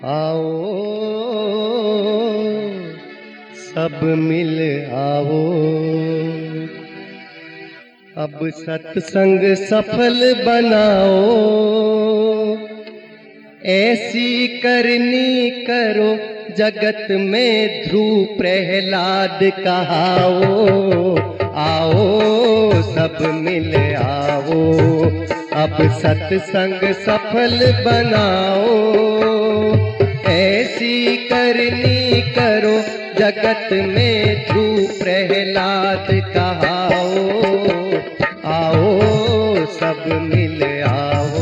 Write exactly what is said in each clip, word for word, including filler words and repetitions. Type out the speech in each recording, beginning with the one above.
आओ सब मिल आओ, अब सत्संग सफल बनाओ। ऐसी करनी करो जगत में ध्रुव प्रहलाद कहाओ। आओ सब मिल आओ, अब सत्संग सफल बनाओ। ऐसी करनी करो जगत में ध्रुव प्रहलाद कहाओ। आओ सब मिल आओ।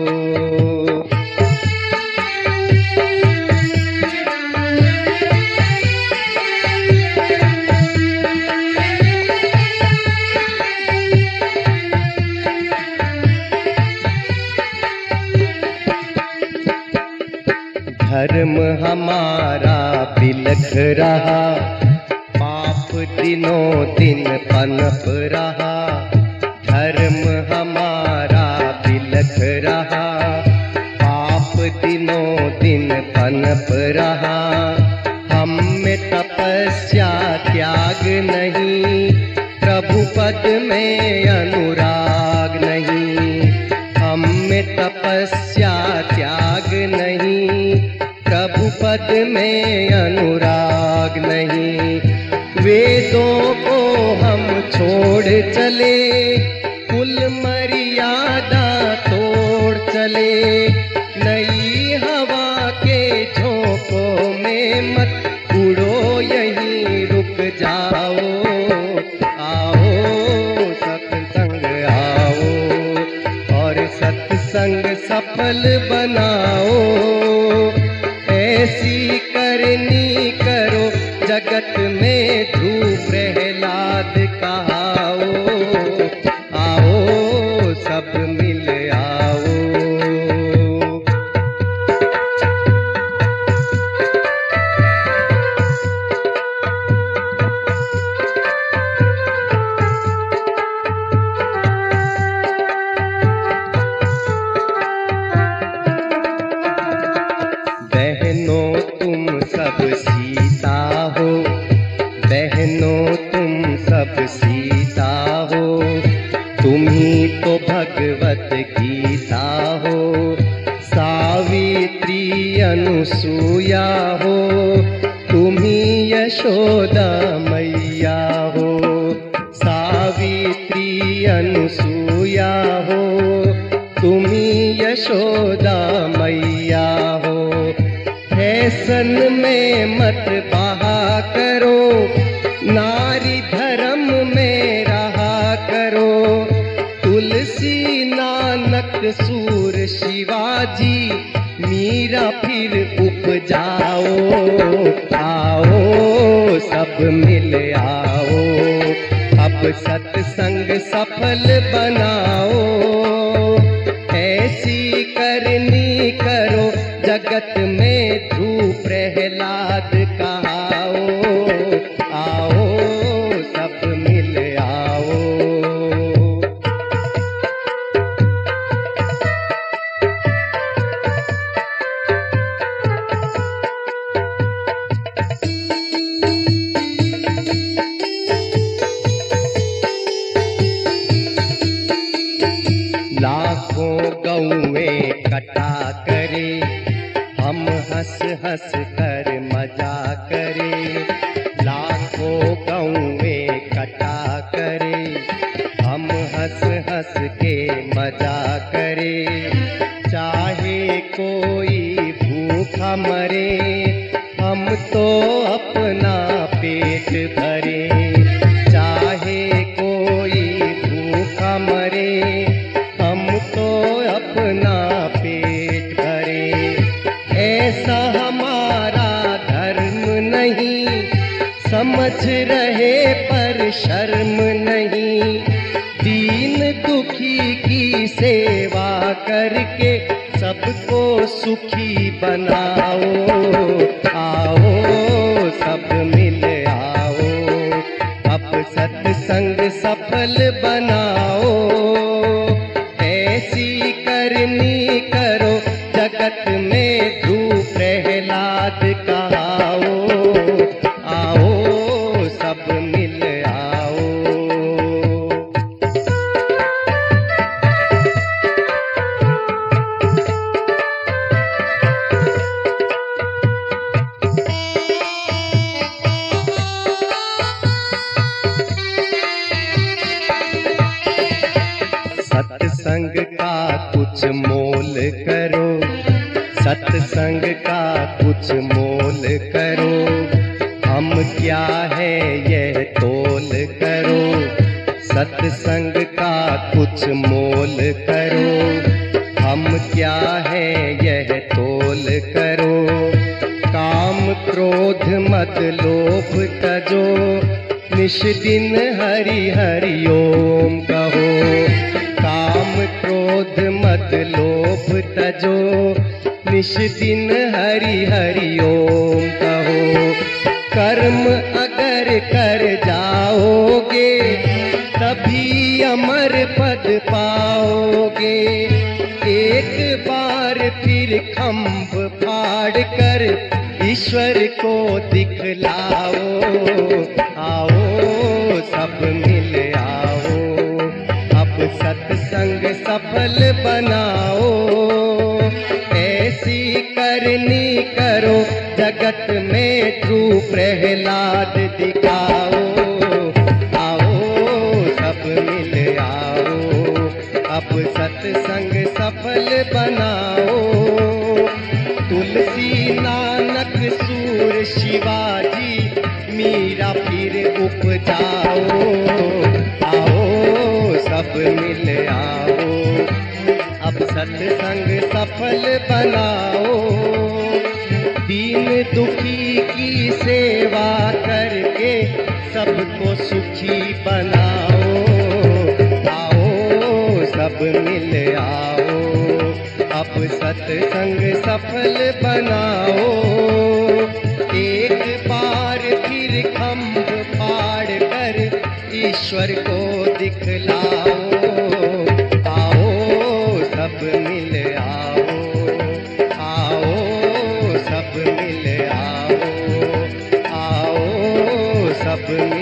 धर्म हमारा बिलख रहा, पाप दिनों दिन पनप रहा। धर्म हमारा बिलख रहा, पाप दिनों दिन पनप रहा। हम में तपस्या त्याग नहीं, प्रभु पद में अनुराग नहीं। हम में तपस्या त्याग नहीं, प्रभु पद में अनुराग नहीं। वेदों को हम छोड़ चले, कुल मर्यादा तोड़ चले। नई हवा के झोंकों में मत उड़ो, यहीं रुक जाओ। आओ सत्संग आओ और सत्संग सफल बनाओ। ऐसी करनी करो जगत में ध्रुव प्रहलाद कहाओ। आओ सब मिल आओ। बहनों तुम सब सीता हो, बहनों तुम सब सीता हो। तुम ही तो भगवत गीता हो, सावित्री अनुसुया हो। तुम ही यशोदा मैया हो, सावित्री अनुसुया हो। तुम ही यशोदा मैया हो। फैशन में मत बहा करो, नारी धर्म में रहा करो। तुलसी नानक सूर शिवाजी मीरा फिर उपजाओ। आओ सब मिल आओ, अब सत्संग सफल बनाओ। ऐसी करनी करो जगत में ध्रुव प्रहलाद कहाओ। आओ सब मिल आओ। लाखों गौएं कटा करे, हम हंस हंस कर मजा करे। लाखों गौएं कटा करे, हम हंस हंस के मजा करे। चाहे कोई भूखा मरे, हम तो अपना पेट भरे। चाहे कोई भूखा मरे, हम तो अपना पेट भरे। ऐसा हमारा धर्म नहीं, समझ रहे पर शर्म नहीं। दीन दुखी की सेवा करके सबको सुखी बनाओ। आओ सब मिल आओ, अब सत्संग सफल बनाओ। ऐसी करनी करो जगत में ध्रुव प्रहलाद सत्संग का कुछ मोल करो, सत्संग का कुछ मोल करो, हम क्या है यह तोल करो, सत्संग का कुछ मोल करो, हम क्या है यह तोल करो। काम क्रोध मत लोभ तजो, निश दिन हरि हरि ओम कहो। काम क्रोध मत लोभ तजो, निश दिन हरि हरि ओम कहो। कर्म अगर कर जाओगे, तभी अमर पद पाओगे। एक बार फिर खम्भ फाड़ कर ईश्वर को दिखलाओ। आओ सब मिल आओ, अब सत्संग सफल बनाओ। ऐसी करनी करो, जगत में ट्रू प्रहलाद दिखाओ। आओ सब मिल आओ, अब सत्संग सफल बनाओ। तुलसी नानक सूर शिवाजी, मीरा फिर उपजाओ। आओ सब मिल आओ, अब सत्संग सफल बनाओ। दीन दुखी की सेवा करके सबको सुखी बनाओ। आओ सब मिल आओ, अब सत्संग सफल बनाओ। एक बार फिर खम्भ फाड़ कर ईश्वर को दिखलाओ। आओ सब मिल आओ, आओ सब मिल आओ, आओ सब मिल